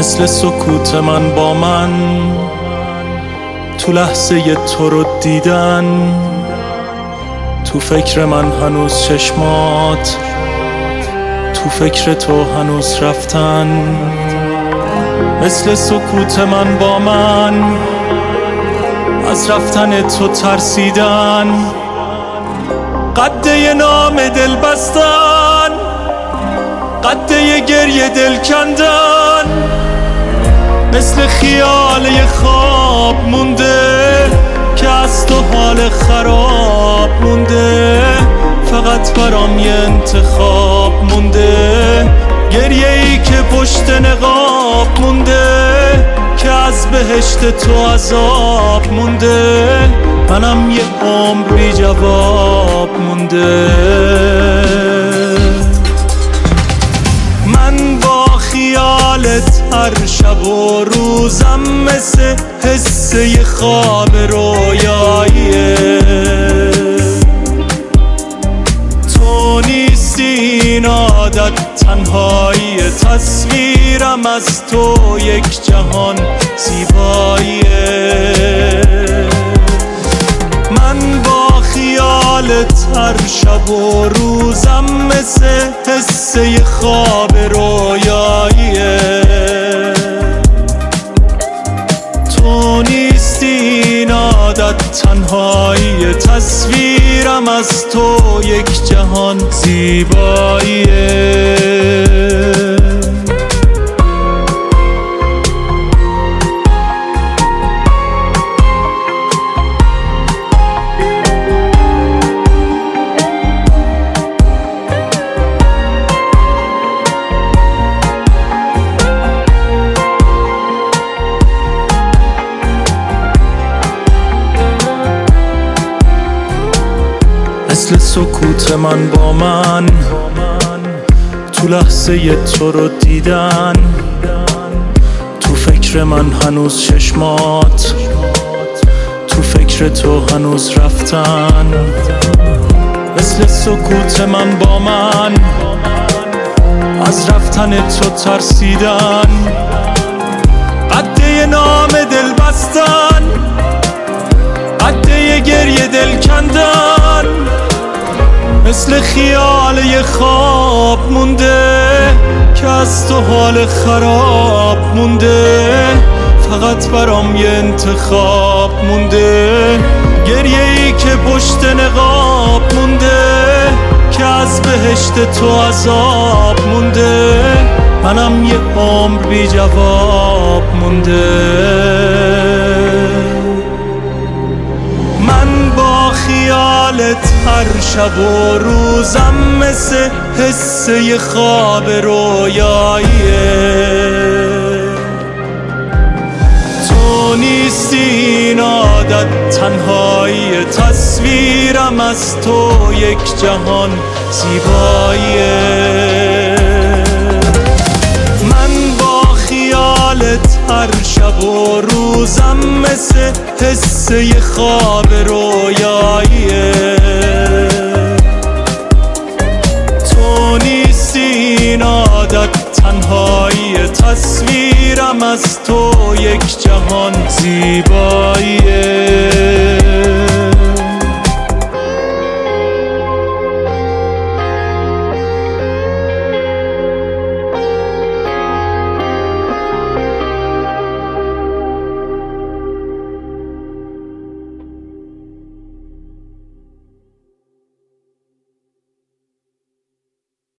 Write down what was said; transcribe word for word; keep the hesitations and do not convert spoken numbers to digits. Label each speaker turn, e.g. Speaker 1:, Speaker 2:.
Speaker 1: مثل سکوت من با من، تو لحظه تو رو دیدن، تو فکر من هنوز چشمات، تو فکر تو هنوز رفتن. مثل سکوت من با من، از رفتن تو ترسیدن، قده نام دل بستن، قده گریه دل کندن. مثل خیال خواب مونده که از تو حال خراب مونده، فقط برام یه انتخاب مونده، گریه ای که پشت نقاب مونده، که از بهشت تو عذاب مونده، منم یه عمر بی جواب مونده. من با خیالت هر شب و روزم مثل حسه ی خواب رویاییه، تو نیستی این عادت تنهایی، تصویرم از تو یک جهان زیباییه. من با خیالت هر شب و روزم مثل حسه ی خواب رویاییه، تو نیستی این عادت تنهایی، تصویرم از تو یک جهان زیباییه. مثل سکوت من با من، تو لحظه ی تو رو دیدن، تو فکر من هنوز چشمات، تو فکر تو هنوز رفتن. مثل سکوت من با من، از رفتن تو ترسیدن، قده نام دل بستن، قده گریه دل کندن. مثل خیال ی خواب مونده که از تو حال خراب مونده، فقط برام یه انتخاب مونده، گریه ای که پشت نقاب مونده، که از بهشت تو عذاب مونده، منم یه عمر بی جواب مونده. من با خیالت هر شب و روزم مثل حسه ی خواب رویاییه، تو نیستی این عادت تنهایی، تصویرم از تو یک جهان زیباییه. من با خیالت هر شب و روزم مثل حسه ی خواب رویاییه، تو نیستی این عادت تنهایی، تصویرم از تو یک جهان زیباییه.